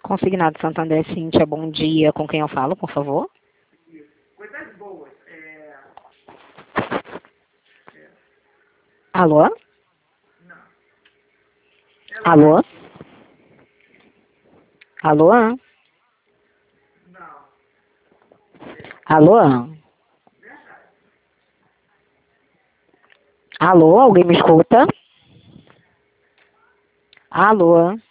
Consignado Santander, Cíntia, bom dia. Com quem eu falo, por favor? Coisas boas. Alô? Não. Alô? Alô? Não. Alô? Alô? Alguém me escuta? Alô?